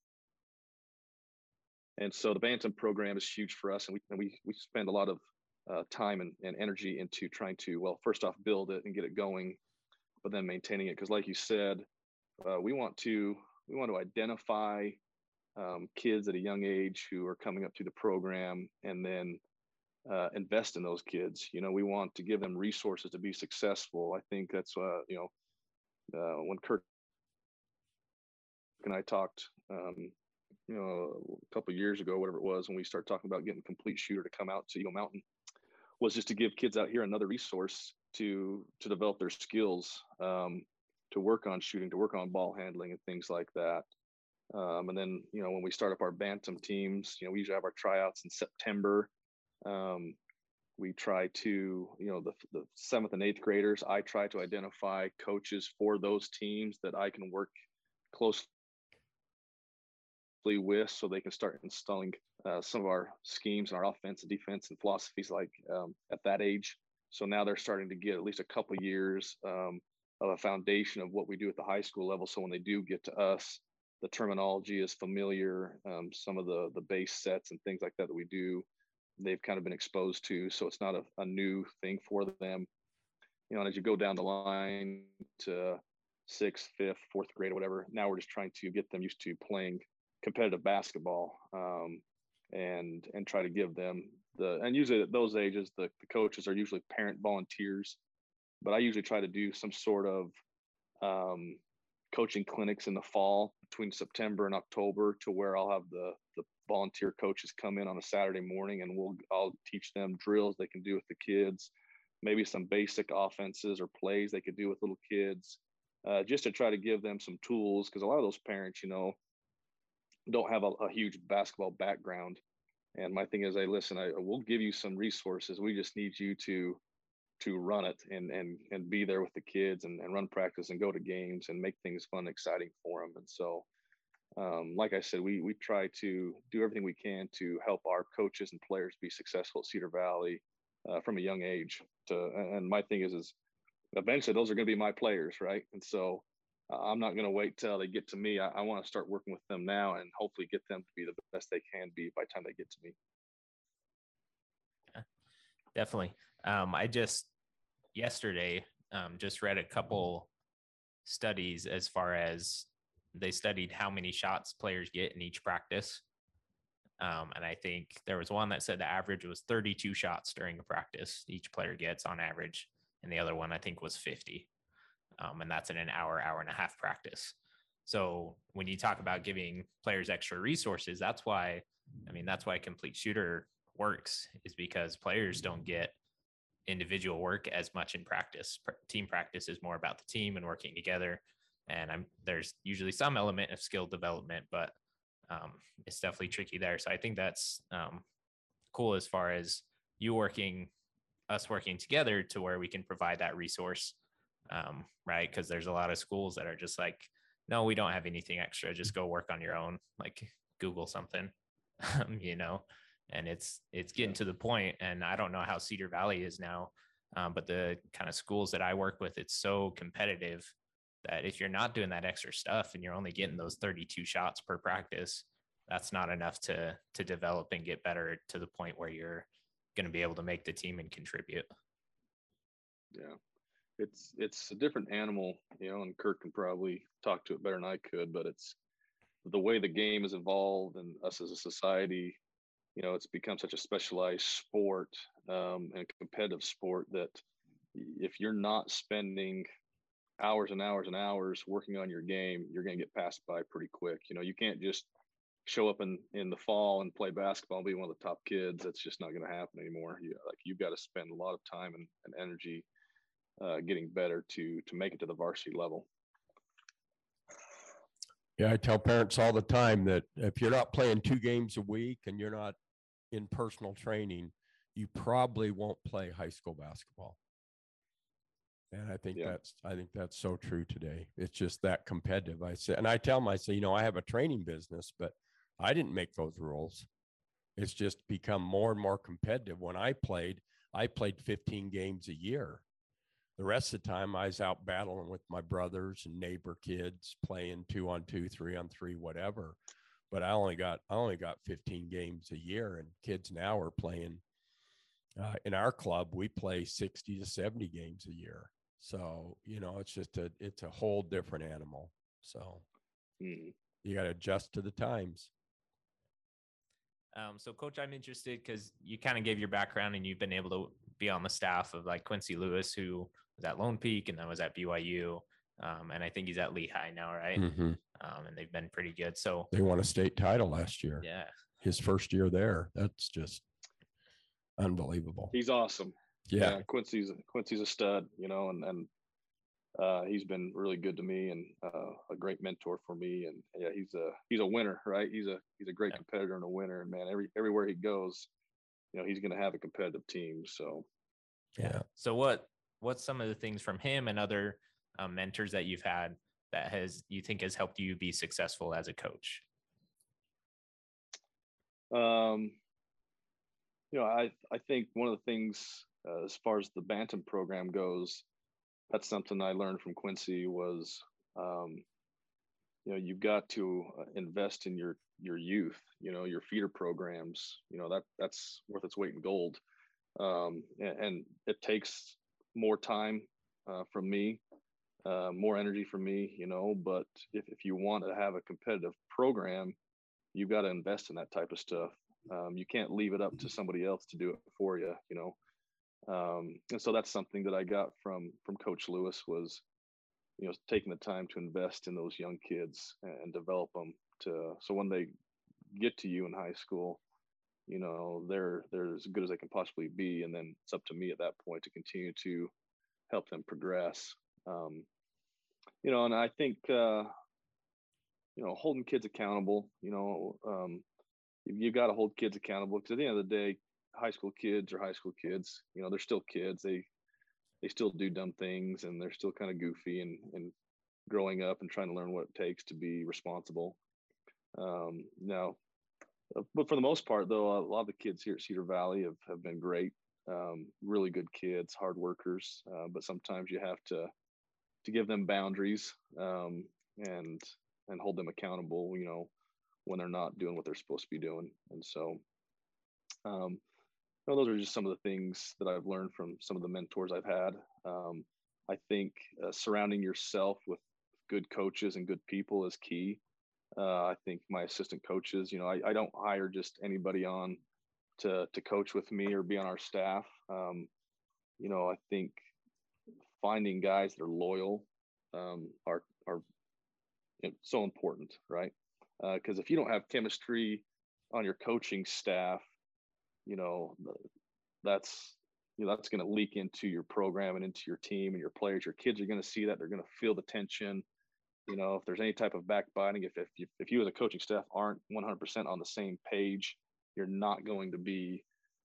And so the bantam program is huge for us, and we and we we spend a lot of uh, time and, and energy into trying to, well, first off, build it and get it going, but then maintaining it. Because, like you said, uh, we want to we want to identify um, kids at a young age who are coming up through the program, and then uh, invest in those kids. You know, we want to give them resources to be successful. I think that's uh, you know, uh, when Kirk and I talked, um, you know, a couple of years ago, whatever it was, when we started talking about getting Complete Shooter to come out to Eagle Mountain, was just to give kids out here another resource to to develop their skills, um, to work on shooting, to work on ball handling and things like that. Um, and then, you know, when we start up our bantam teams, you know, we usually have our tryouts in September. Um, we try to, you know, the, the seventh and eighth graders, I try to identify coaches for those teams that I can work closely with so they can start installing uh, some of our schemes and our offense and defense and philosophies like um, at that age. So now they're starting to get at least a couple of years um, of a foundation of what we do at the high school level. So when they do get to us, the terminology is familiar. Um, some of the the base sets and things like that that we do, they've kind of been exposed to. So it's not a, a new thing for them. You know, and as you go down the line to sixth, fifth, fourth grade, or whatever, now we're just trying to get them used to playing competitive basketball, um, and and try to give them the, and usually at those ages, the, the coaches are usually parent volunteers, but I usually try to do some sort of um, coaching clinics in the fall between September and October, to where I'll have the the volunteer coaches come in on a Saturday morning, and we'll I'll teach them drills they can do with the kids, maybe some basic offenses or plays they could do with little kids, uh, just to try to give them some tools, because a lot of those parents, you know, don't have a, a huge basketball background. And my thing is, hey, listen, I will give you some resources. We just need you to to run it and and and be there with the kids, and, and run practice and go to games and make things fun and exciting for them. And so, um, like I said, we we try to do everything we can to help our coaches and players be successful at Cedar Valley uh, from a young age. To, and my thing is, is eventually those are going to be my players, right? And so uh, I'm not going to wait till they get to me. I, I want to start working with them now, and hopefully get them to be the best they can be by the time they get to me. Yeah, definitely. Um, I just yesterday um, just read a couple studies as far as they studied how many shots players get in each practice. Um, and I think there was one that said the average was thirty-two shots during a practice each player gets on average. And the other one I think was fifty. Um, and that's in an hour, hour and a half practice. So when you talk about giving players extra resources, that's why, I mean, that's why Complete Shooter works, is because players don't get individual work as much in practice. Team practice is more about the team and working together. And I'm there's usually some element of skill development, but um, it's definitely tricky there. So I think that's um, cool as far as you working, us working together to where we can provide that resource, um, right? Because there's a lot of schools that are just like, no, we don't have anything extra. Just go work on your own, like Google something, you know. And it's it's getting to the point, and I don't know how Cedar Valley is now, um, but the kind of schools that I work with, it's so competitive that if you're not doing that extra stuff and you're only getting those thirty-two shots per practice, that's not enough to to develop and get better to the point where you're going to be able to make the team and contribute. Yeah, it's it's a different animal, you know, and Kirk can probably talk to it better than I could, but it's the way the game has evolved, and us as a society, you know, it's become such a specialized sport, um, and competitive sport, that if you're not spending hours and hours and hours working on your game, you're going to get passed by pretty quick. You know, you can't just show up in, in the fall and play basketball and be one of the top kids. That's just not going to happen anymore. You like you've got to spend a lot of time and, and energy uh, getting better to to make it to the varsity level. Yeah, I tell parents all the time that if you're not playing two games a week and you're not in personal training, you probably won't play high school basketball. And I think yeah. that's, I think that's so true today. It's just that competitive. I say, and I tell them, I say, you know, I have a training business, but I didn't make those rules. It's just become more and more competitive. When I played, I played fifteen games a year. The rest of the time I was out battling with my brothers and neighbor kids, playing two on two, three on three, whatever. But I only got, I only got fifteen games a year, and kids now are playing uh, in our club. We play sixty to seventy games a year. So, you know, it's just a, it's a whole different animal. So mm. you got to adjust to the times. Um, so Coach, I'm interested because you kind of gave your background and you've been able to be on the staff of like Quincy Lewis, who was at Lone Peak and then was at B Y U. Um, and I think he's at Lehigh now, right? Mm-hmm. Um, and they've been pretty good. So they won a state title last year. Yeah. His first year there. That's just unbelievable. He's awesome. Yeah. yeah Quincy's, Quincy's a stud, you know, and, and uh, he's been really good to me and uh, a great mentor for me. And yeah, he's a, he's a winner, right? He's a, he's a great yeah. competitor and a winner. And man, every, everywhere he goes, you know, he's going to have a competitive team. So, yeah. So what, what's some of the things from him and other um, mentors that you've had that has, you think has helped you be successful as a coach? Um, you know, I, I think one of the things uh, as far as the Bantam program goes, that's something I learned from Quincy was, um, you know, you've got to invest in your, your youth, you know, your feeder programs, you know, that that's worth its weight in gold. Um, and, and it takes more time uh, from me, uh, more energy from me, you know, but if, if you want to have a competitive program, you've got to invest in that type of stuff. Um, you can't leave it up to somebody else to do it for you, you know? Um, and so that's something that I got from, from Coach Lewis was, you know, taking the time to invest in those young kids and develop them to, so when they get to you in high school, you know, they're, they're as good as they can possibly be. And then it's up to me at that point to continue to help them progress. Um, you know, and I think, uh, you know, holding kids accountable, you know, um, you, you got to hold kids accountable because at the end of the day, high school kids are high school kids, you know, they're still kids. They, they still do dumb things and they're still kind of goofy and, and growing up and trying to learn what it takes to be responsible. Um, now, but for the most part though, a lot of the kids here at Cedar Valley have, have been great, um, really good kids, hard workers. Uh, but sometimes you have to, to give them boundaries, um, and, and hold them accountable, you know, when they're not doing what they're supposed to be doing. And so, um, you know, those are just some of the things that I've learned from some of the mentors I've had. Um, I think uh, surrounding yourself with good coaches and good people is key. Uh, I think my assistant coaches, you know, I, I don't hire just anybody on to, to coach with me or be on our staff. Um, you know, I think finding guys that are loyal um, are, are so important, right? Because uh, if you don't have chemistry on your coaching staff, you know, that's, you know, that's going to leak into your program and into your team and your players. Your kids are going to see that. They're going to feel the tension. You know, if there's any type of backbiting, if, if you, if you as a coaching staff aren't one hundred percent on the same page, you're not going to be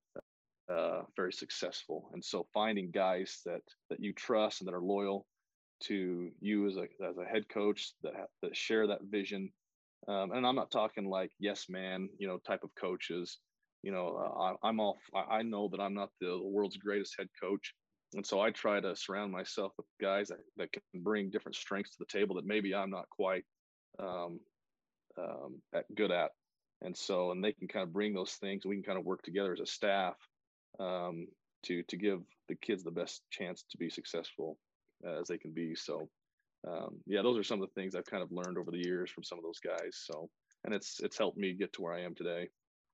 uh, very successful. And so finding guys that, that you trust and that are loyal to you as a, as a head coach that, ha- that share that vision. Um, and I'm not talking like yes, man, you know, type of coaches. You know, uh, I, I'm all, I know that I'm not the world's greatest head coach. And so I try to surround myself with guys that, that can bring different strengths to the table that maybe I'm not quite um, um, at, good at. And so, and they can kind of bring those things. We can kind of work together as a staff um, to, to give the kids the best chance to be successful uh, as they can be. So um, yeah, those are some of the things I've kind of learned over the years from some of those guys. So, and it's, it's helped me get to where I am today.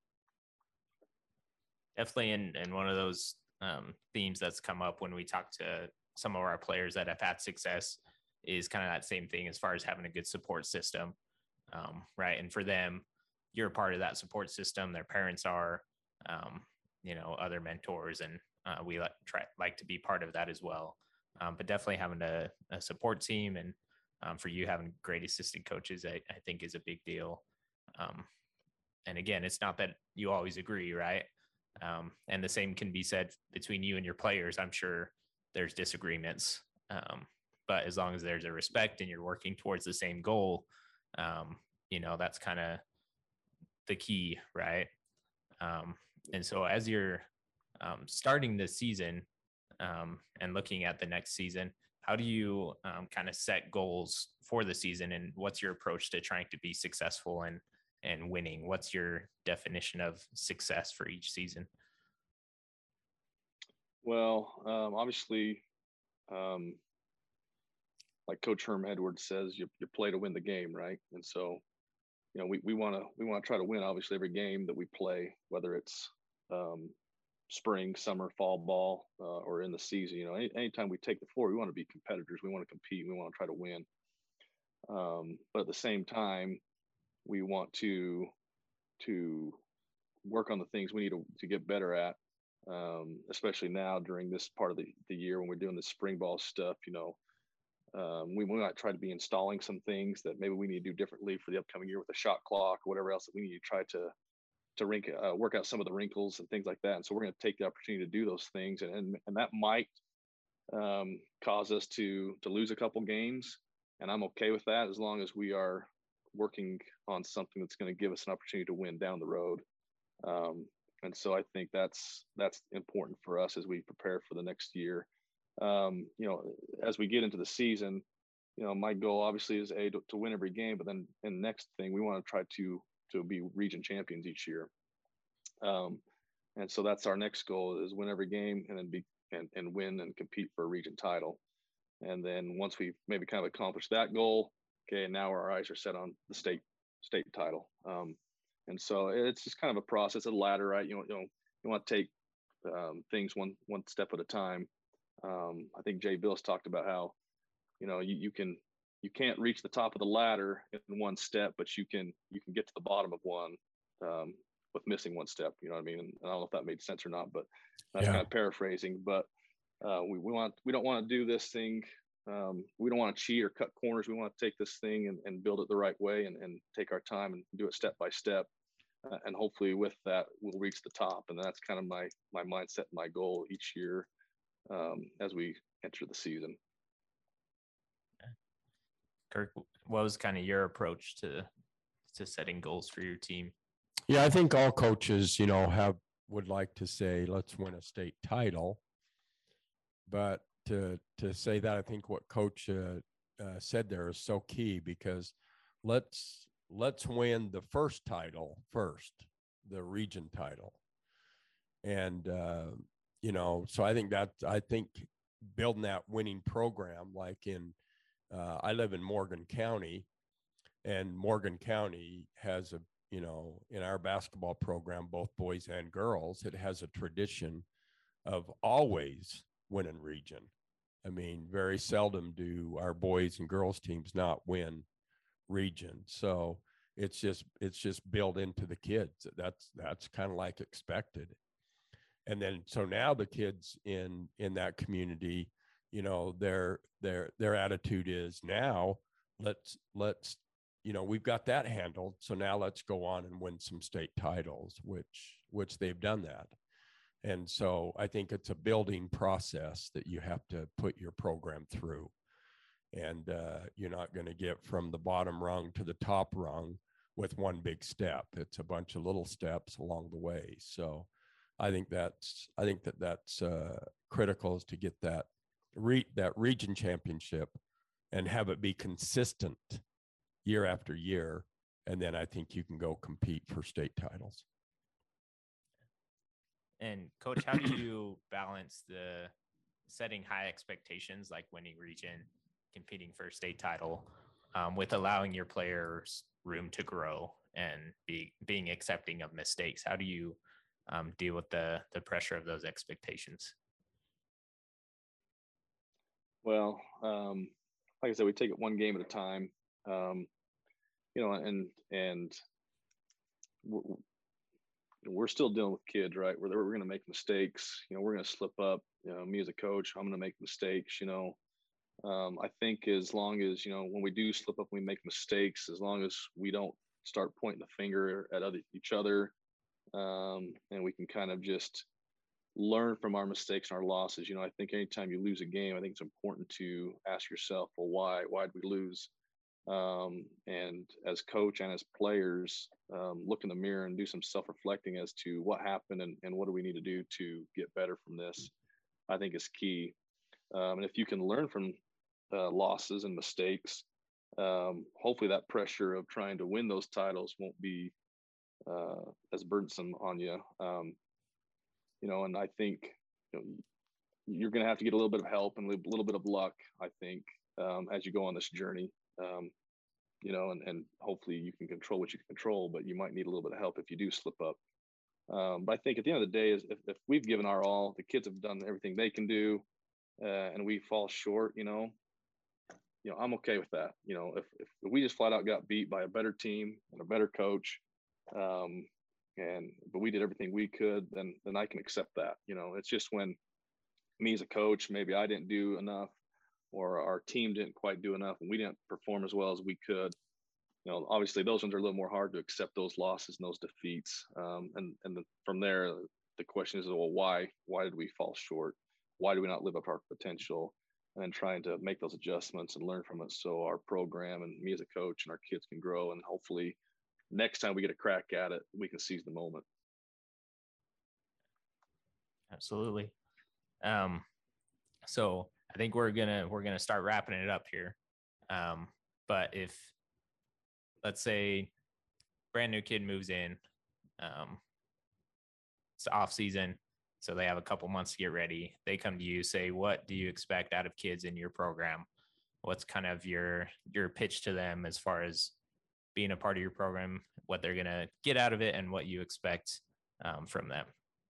Definitely. And, and one of those um, themes that's come up when we talk to some of our players that have had success is kind of that same thing as far as having a good support system. Um, right. And for them, you're a part of that support system. Their parents are, um, you know, other mentors, and uh, we like try like to be part of that as well. Um, but definitely having a, a support team, and um, for you having great assistant coaches, I, I think is a big deal. Um, and again, it's not that you always agree, right? Um, and the same can be said between you and your players. I'm sure there's disagreements, um, but as long as there's a respect and you're working towards the same goal, um, you know, that's kind of the key, right? Um, and so as you're um, starting this season um, and looking at the next season, how do you um, kind of set goals for the season, and what's your approach to trying to be successful and and winning? What's your definition of success for each season? Well, um, obviously, um, like Coach Herm Edwards says, you, you play to win the game, right? And so, you know, we we want to we want to try to win obviously every game that we play, whether it's um, spring, summer, fall ball, uh, or in the season. You know, any, anytime we take the floor, we want to be competitors. We want to compete. We want to try to win. Um, but at the same time, we want to to work on the things we need to, to get better at, um, especially now during this part of the, the year when we're doing the spring ball stuff. You know, um, we, we might try to be installing some things that maybe we need to do differently for the upcoming year with the shot clock or whatever else that we need to try to to rink, uh, work out some of the wrinkles and things like that. And so we're going to take the opportunity to do those things, and and, and that might um, cause us to to lose a couple games, and I'm okay with that as long as we are working on something that's going to give us an opportunity to win down the road. Um, and so I think that's that's important for us as we prepare for the next year. Um, you know, as we get into the season, you know, my goal obviously is a to, to win every game, but then and the next thing we want to try to to be region champions each year. Um, and so that's our next goal is win every game and then be and, and win and compete for a region title. And then once we've maybe kind of accomplished that goal, okay, now our eyes are set on the state state title. Um, and so it's just kind of a process, a ladder, right? You know, you know, you want to take um, things one one step at a time. Um, I think Jay Bills talked about how, you know, you, you can you can't reach the top of the ladder in one step, but you can you can get to the bottom of one um, with missing one step. You know what I mean? And I don't know if that made sense or not, but that's Yeah. kind of paraphrasing. But uh, we we want we don't want to do this thing. Um, we don't want to cheat or cut corners. We want to take this thing and, and build it the right way, and, and take our time and do it step by step. Uh, and hopefully with that, we'll reach the top. And that's kind of my, my mindset, my goal each year um, as we enter the season. Kirk, what was kind of your approach to to setting goals for your team? Yeah, I think all coaches, you know, have would like to say, let's win a state title. But to to say that, I think what Coach uh, uh, said there is so key, because let's let's win the first title first, the region title. And uh, you know, so I think that I think building that winning program, like in uh, I live in Morgan County, and Morgan County has a, you know, in our basketball program, both boys and girls, it has a tradition of always winning region. I mean, very seldom do our boys and girls teams not win region. So it's just it's just built into the kids. That's that's kind of like expected. And then so now the kids in in that community, you know, their their their attitude is now let's let's you know, we've got that handled, so now let's go on and win some state titles, which which they've done that. And so I think it's a building process that you have to put your program through. And uh, you're not going to get from the bottom rung to the top rung with one big step. It's a bunch of little steps along the way. So I think that's I think that that's uh, critical, is to get that re- that region championship and have it be consistent year after year. And then I think you can go compete for state titles. And Coach, how do you balance the setting high expectations, like winning region, competing for a state title, um, with allowing your players room to grow and be being accepting of mistakes? How do you um, deal with the the pressure of those expectations? Well, um, like I said, we take it one game at a time. Um, you know, and and we're, we're still dealing with kids, right? Where we're going to make mistakes. You know, we're going to slip up. You know, me as a coach, I'm going to make mistakes. You know, um, I think as long as, you know, when we do slip up, we make mistakes, as long as we don't start pointing the finger at other each other, um, and we can kind of just learn from our mistakes and our losses. You know, I think anytime you lose a game, I think it's important to ask yourself, well, why? Why did we lose? Um, and as coach and as players, um, look in the mirror and do some self-reflecting as to what happened and, and what do we need to do to get better from this, I think is key. Um, and if you can learn from uh, losses and mistakes, um, hopefully that pressure of trying to win those titles won't be uh, as burdensome on you. Um, you know, and I think, you know, you're going to have to get a little bit of help and a little bit of luck, I think, um, as you go on this journey. Um, you know, and, and hopefully you can control what you can control, but you might need a little bit of help if you do slip up. Um, but I think at the end of the day, is if, if we've given our all, the kids have done everything they can do, uh, and we fall short, you know, you know, I'm okay with that. You know, if, if we just flat out got beat by a better team and a better coach, um, and but we did everything we could, then then I can accept that. You know, it's just when me as a coach, maybe I didn't do enough, or our team didn't quite do enough, and we didn't perform as well as we could. You know, obviously those ones are a little more hard to accept, those losses and those defeats. Um, and and the, from there, the question is, well, why? Why did we fall short? Why do we not live up to our potential? And then trying to make those adjustments and learn from it, so our program and me as a coach and our kids can grow, and hopefully next time we get a crack at it, we can seize the moment. Absolutely. Um, so I think we're gonna we're gonna start wrapping it up here. Um, but if, let's say, brand new kid moves in, um, it's off season, so they have a couple months to get ready. They come to you, say, what do you expect out of kids in your program? What's kind of your your pitch to them as far as being a part of your program, what they're gonna get out of it, and what you expect um, from them?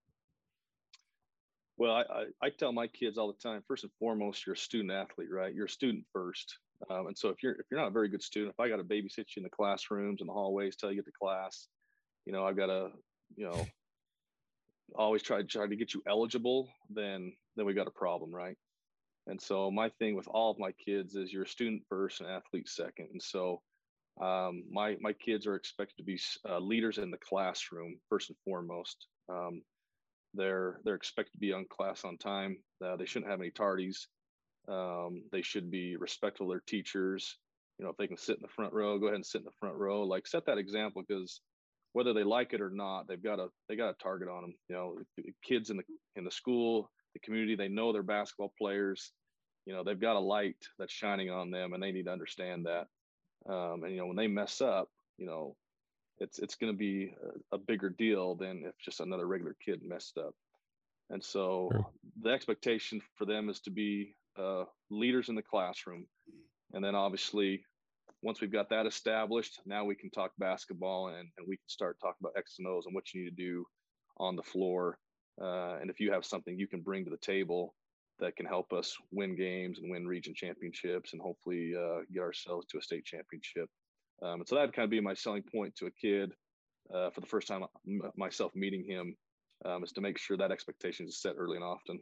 Well, I, I, I tell my kids all the time, first and foremost, you're a student athlete, right? You're a student first. Um, and so if you're if you're not a very good student, if I got to babysit you in the classrooms and the hallways till you get to class, you know, I've got to, you know, always try, try to get you eligible, then then we got a problem, right? And so my thing with all of my kids is you're a student first and athlete second. And so um, my my kids are expected to be uh, leaders in the classroom first and foremost. Um, they're they're expected to be on class on time. Uh, they shouldn't have any tardies. Um, they should be respectful of their teachers. You know, if they can sit in the front row, go ahead and sit in the front row. Like, set that example, because whether they like it or not, they've got a they got a target on them. You know, kids in the in the school, the community, they know they're basketball players. You know, they've got a light that's shining on them, and they need to understand that. Um, and you know, when they mess up, you know, it's it's going to be a, a bigger deal than if just another regular kid messed up. And so Sure. the expectation for them is to be uh, leaders in the classroom. And then obviously, once we've got that established, now we can talk basketball, and, and we can start talking about X and O's and what you need to do on the floor. Uh, and if you have something you can bring to the table that can help us win games and win region championships, and hopefully uh, get ourselves to a state championship. Um, and so that'd kind of be my selling point to a kid uh, for the first time m- myself meeting him, um, is to make sure that expectation is set early and often.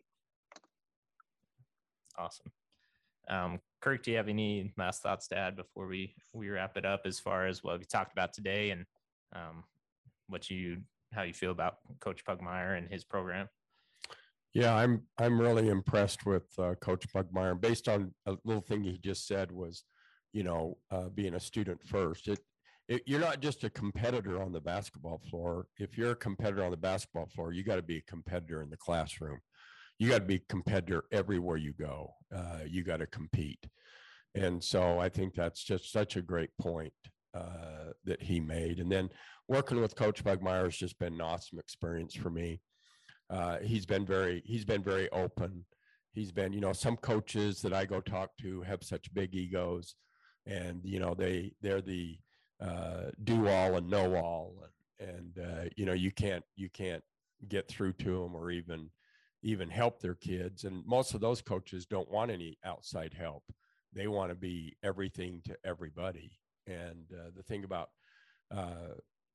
Awesome. Um, Kirk, do you have any last thoughts to add before we, we wrap it up, as far as what we talked about today, and um, what you, how you feel about Coach Pugmire and his program? Yeah, I'm I'm really impressed with uh, Coach Pugmire. Based on a little thing he just said was, you know, uh, being a student first. It, it you're not just a competitor on the basketball floor. If you're a competitor on the basketball floor, you got to be a competitor in the classroom. You got to be a competitor everywhere you go. Uh, you got to compete. And so I think that's just such a great point uh, that he made. And then working with Coach Pugmire has just been an awesome experience for me. Uh, he's been very, he's been very open. He's been, you know, some coaches that I go talk to have such big egos, and, you know, they, they're the uh, do all and know all. And, and uh, you know, you can't, you can't get through to them or even, even help their kids. And most of those coaches don't want any outside help. They want to be everything to everybody. And uh, the thing about uh,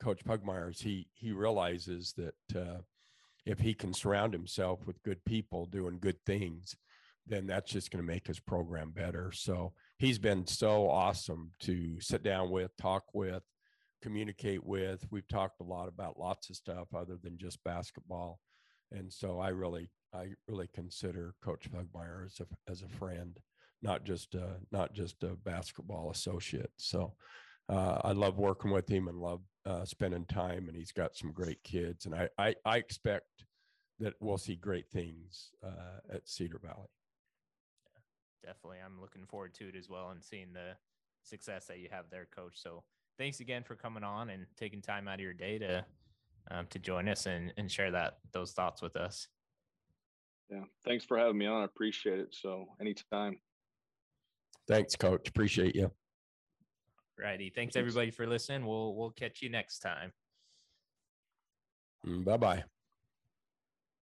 Coach Pugmire is he he realizes that uh, if he can surround himself with good people doing good things, then that's just going to make his program better. So he's been so awesome to sit down with, talk with, communicate with. We've talked a lot about lots of stuff other than just basketball. And so I really, I really consider Coach Pugmire as a, as a friend, not just, a, not just a basketball associate. So uh, I love working with him and love uh, spending time, and he's got some great kids. And I, I, I expect that we'll see great things uh, at Cedar Valley. Definitely. I'm looking forward to it as well and seeing the success that you have there, Coach. So thanks again for coming on and taking time out of your day to um, to join us and, and share that those thoughts with us. Yeah. Thanks for having me on. I appreciate it. So anytime. Thanks, Coach. Appreciate you. Righty. Thanks everybody for listening. We'll we'll catch you next time. Bye-bye.